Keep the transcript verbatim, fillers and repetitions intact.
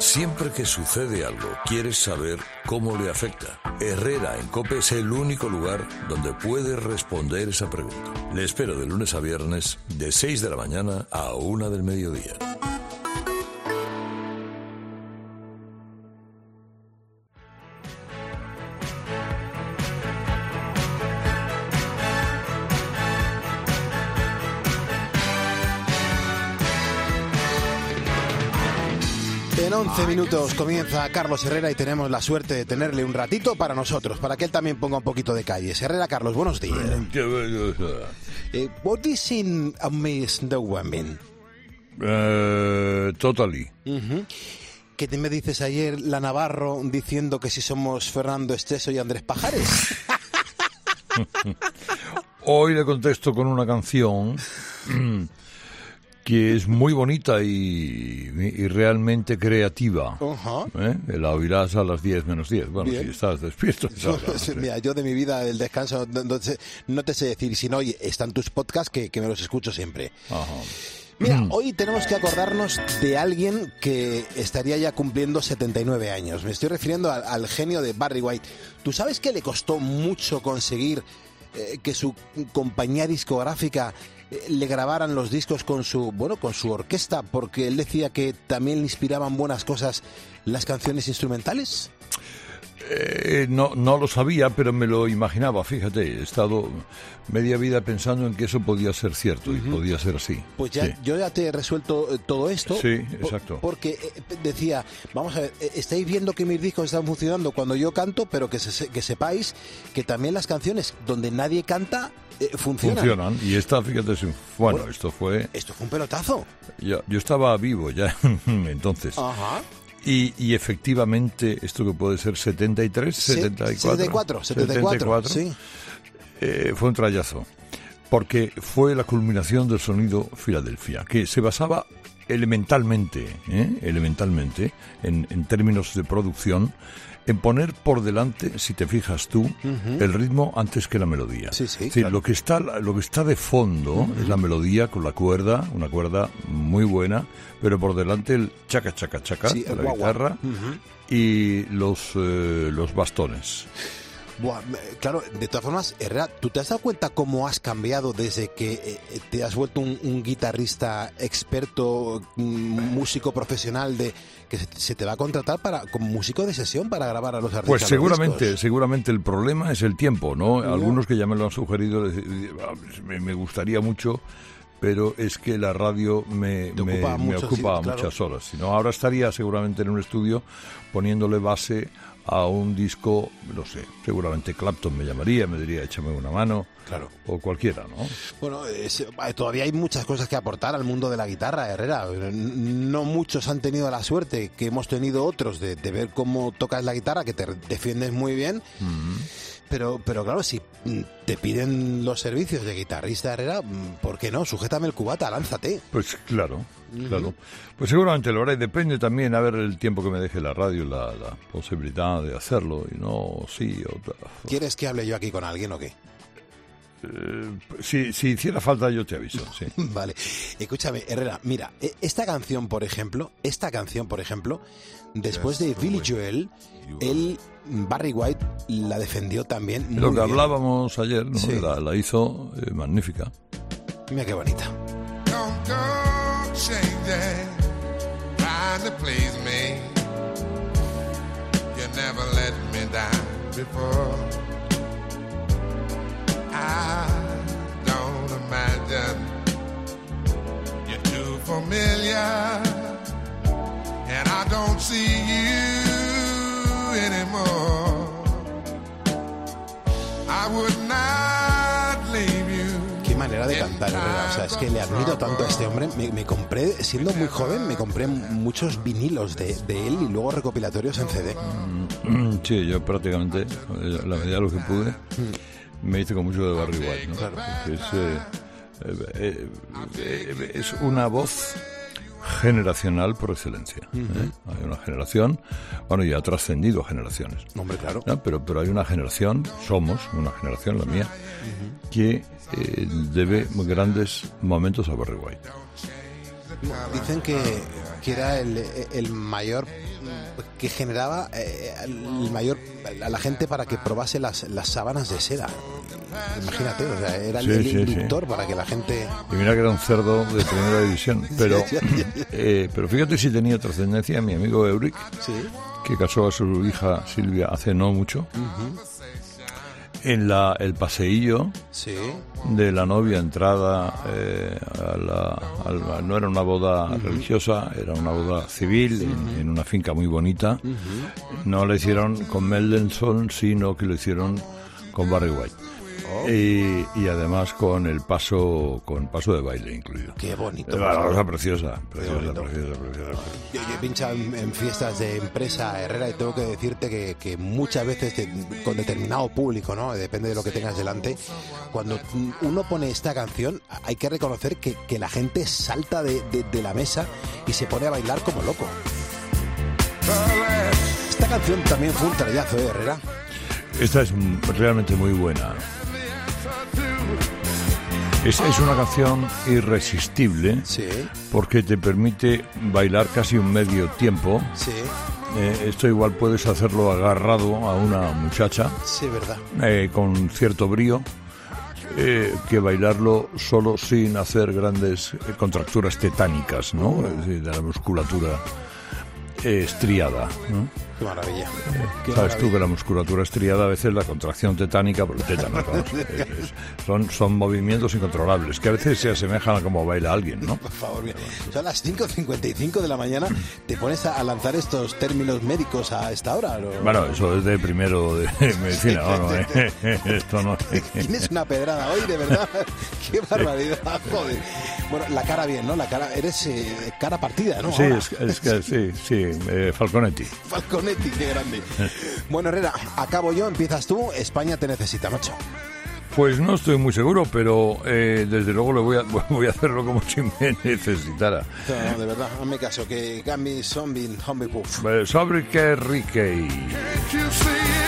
Siempre que sucede algo, quieres saber cómo le afecta. Herrera en COPE es el único lugar donde puedes responder esa pregunta. Le espero de lunes a viernes, de seis de la mañana a una del mediodía. En once minutos comienza Carlos Herrera y tenemos la suerte de tenerle un ratito para nosotros, para que él también ponga un poquito de calles. Herrera, Carlos, buenos días. Qué bello. Eh, what is in amazing the women? Uh, totally. Uh-huh. ¿Qué te me dices ayer, la Navarro, diciendo que si somos Fernando Esteso y Andrés Pajares? Hoy le contesto con una canción que es muy bonita y, y realmente creativa. Uh-huh. ¿Eh? La oirás a las diez menos diez. Bueno, bien. Si estás despierto. Yo, mira, yo de mi vida, el descanso, no, no, te, no te sé decir. Si no, oye, están tus podcasts que, que me los escucho siempre. Ajá. Mira, hoy tenemos que acordarnos de alguien que estaría ya cumpliendo setenta y nueve años. Me estoy refiriendo al, al genio de Barry White. ¿Tú sabes que le costó mucho conseguir eh, que su compañía discográfica le grabaran los discos con su, bueno, con su orquesta, porque él decía que también le inspiraban buenas cosas las canciones instrumentales? Eh, no, no lo sabía, pero me lo imaginaba, fíjate, he estado media vida pensando en que eso podía ser cierto, uh-huh. y podía ser así. Pues ya, sí. Yo ya te he resuelto eh, todo esto. Sí, exacto. Por, porque eh, decía, vamos a ver, eh, estáis viendo que mis discos están funcionando cuando yo canto, pero que, se, que sepáis que también las canciones donde nadie canta eh, funcionan. Funcionan, y esta, fíjate, bueno, bueno, esto fue... Esto fue un pelotazo. Yo, yo estaba vivo ya entonces. Ajá. Y, y efectivamente, esto que puede ser setenta y tres, setenta y cuatro, setenta y cuatro, setenta y cuatro, sí. Eh, fue un trayazo, porque fue la culminación del sonido Filadelfia, que se basaba elementalmente, ¿eh? elementalmente, en, en términos de producción, en poner por delante, si te fijas tú, uh-huh. el ritmo antes que la melodía. Sí, sí, es decir, claro. lo que está, lo que está de fondo uh-huh. es la melodía con la cuerda, una cuerda muy buena, pero por delante el chaca, chaca, chaca sí, de la guau, guitarra uh-huh. y los, eh, los bastones. Buah, claro, de todas formas, Herrera, ¿tú te has dado cuenta cómo has cambiado desde que eh, te has vuelto un, un guitarrista experto, un músico profesional de que se, se te va a contratar para como músico de sesión para grabar a los artistas? Pues seguramente, seguramente el problema es el tiempo, ¿no? no. Algunos que ya me lo han sugerido, me, me gustaría mucho, pero es que la radio me, me ocupa, me mucho, ocupa sí, muchas claro. horas. Si no, ahora estaría seguramente en un estudio poniéndole base a un disco, no sé, seguramente Clapton me llamaría, me diría échame una mano, claro, o cualquiera, ¿no? Bueno, es, todavía hay muchas cosas que aportar al mundo de la guitarra, Herrera. No muchos han tenido la suerte que hemos tenido otros de, de ver cómo tocas la guitarra, que te defiendes muy bien. Mm-hmm. Pero, pero claro, si te piden los servicios de guitarrista, Herrera, ¿por qué no? Sujétame el cubata, lánzate. Pues claro, uh-huh. claro. Pues seguramente lo haré. Depende también, a ver, el tiempo que me deje la radio, la, la posibilidad de hacerlo. Y no, sí. Otra. ¿Quieres que hable yo aquí con alguien o qué? Eh, si, si hiciera falta yo te aviso, sí. Vale. Escúchame, Herrera, mira, esta canción, por ejemplo, esta canción, por ejemplo, después de Billy Joel, él, Barry White, la defendió también muy Lo que bien. hablábamos ayer, ¿no? Sí. La, la hizo eh, magnífica. Mira qué bonita. Don't, don't shake that, trying to please me. You never let me down before. I don't imagine you're too familiar, and I don't see you anymore. I would not leave you. Qué manera de cantar, Herrera. O sea, es que le admiro tanto a este hombre. Me, me compré, siendo muy joven, me compré muchos vinilos de, de él y luego recopilatorios en C D. Mm, sí, yo prácticamente, la medida de lo que pude, me hice con mucho de Barry White, ¿no? Claro. Es, eh, eh, eh, es una voz generacional por excelencia. ¿eh? Uh-huh. Hay una generación, bueno, y ha trascendido generaciones. Hombre, claro. ¿no? Pero, pero hay una generación, somos una generación, la mía, uh-huh. que eh, debe grandes momentos a Barry White. Dicen que, que era el, el mayor, que generaba eh, el mayor a la gente para que probase las, las sábanas de seda. Imagínate, o sea, era sí, el, sí, el inductor sí. para que la gente... Y mira que era un cerdo de primera división. Pero, eh, pero fíjate si tenía trascendencia mi amigo Euric, Sí. que casó a su hija Silvia hace no mucho. Uh-huh. En la, el paseillo Sí. de la novia entrada eh, a la, a la- no era una boda uh-huh. religiosa, era una boda civil uh-huh. en, en una finca muy bonita. Uh-huh. No la hicieron con Mendelssohn, sino que lo hicieron con Barry White. Oh. Y, y además con el paso con paso de baile incluido. Qué bonito. Era una cosa preciosa, preciosa, bonito. preciosa, preciosa. Yo, yo he pinchado en, en fiestas de empresa, Herrera, y tengo que decirte que, que muchas veces de- con determinado público, ¿no? Depende de lo que tengas delante, cuando uno pone esta canción, hay que reconocer que, que la gente salta de, de, de la mesa y se pone a bailar como loco. Esta canción también fue un trayazo, ¿eh, Herrera? Esta es realmente muy buena. Es, es una canción irresistible Sí, porque te permite bailar casi un medio tiempo. sí, Eh, esto igual puedes hacerlo agarrado a una muchacha sí, verdad. eh, con cierto brío eh, que bailarlo solo sin hacer grandes eh, contracturas tetánicas, ¿no? Es decir, de la musculatura eh, estriada, ¿no? Qué maravilla. Qué Sabes tú maravilla. que la musculatura estriada a veces la contracción tetánica por el tétano, vamos, es- es- son, son movimientos incontrolables que a veces se asemejan a cómo baila alguien, ¿no? Por favor, bien. Son las cinco cincuenta y cinco de la mañana. ¿Te pones a a lanzar estos términos médicos a esta hora? ¿No? Bueno, eso es de primero de medicina, ¿no? ¿no? Esto no. Tienes una pedrada hoy, de verdad. Qué barbaridad, joder. Bueno, la cara bien, ¿no? La cara, eres eh, cara partida, ¿no? Sí, Ahora. es, es que sí, sí, eh, Falconetti. Falconetti, qué grande. Bueno, Herrera, acabo yo, empiezas tú. España te necesita, macho. Pues no estoy muy seguro, pero eh, desde luego le voy a, voy a hacerlo como si me necesitara. No, no, de verdad, hazme caso, que Gambi, Zombie, Zombie Puff. Eh, Sobre que Riquey. Can't you see